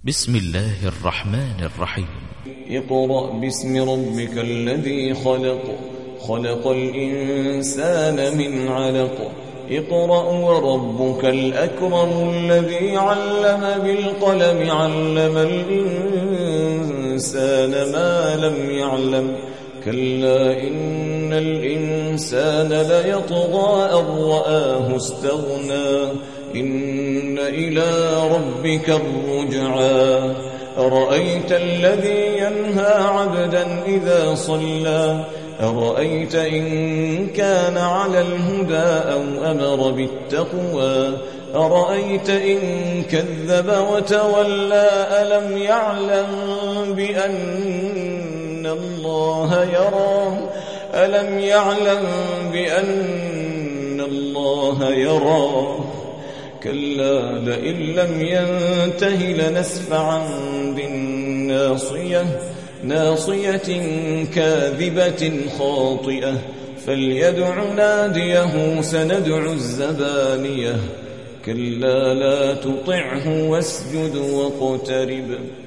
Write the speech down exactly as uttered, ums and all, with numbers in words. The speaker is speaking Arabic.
بسم الله الرحمن الرحيم. اقرأ باسم ربك الذي خلق خلق الإنسان من علق اقرأ وربك الأكرم الذي علم بالقلم علم الإنسان ما لم يعلم كلا إن الإنسان ليطغى أن رآه استغنى إن إلى ربك الرجعى أرأيت الذي ينهى عبدا إذا صلى أرأيت إن كان على الهدى أو أمر بالتقوى أرأيت إن كذب وتولى ألم يعلم بأن الله يرى ألم يعلم بأن الله يرى كلا لئن لم ينته لنسفعا بالناصية ناصية كاذبة خاطئة فليدع ناديه سندع الزبانية كلا لا تطعه واسجد واقترب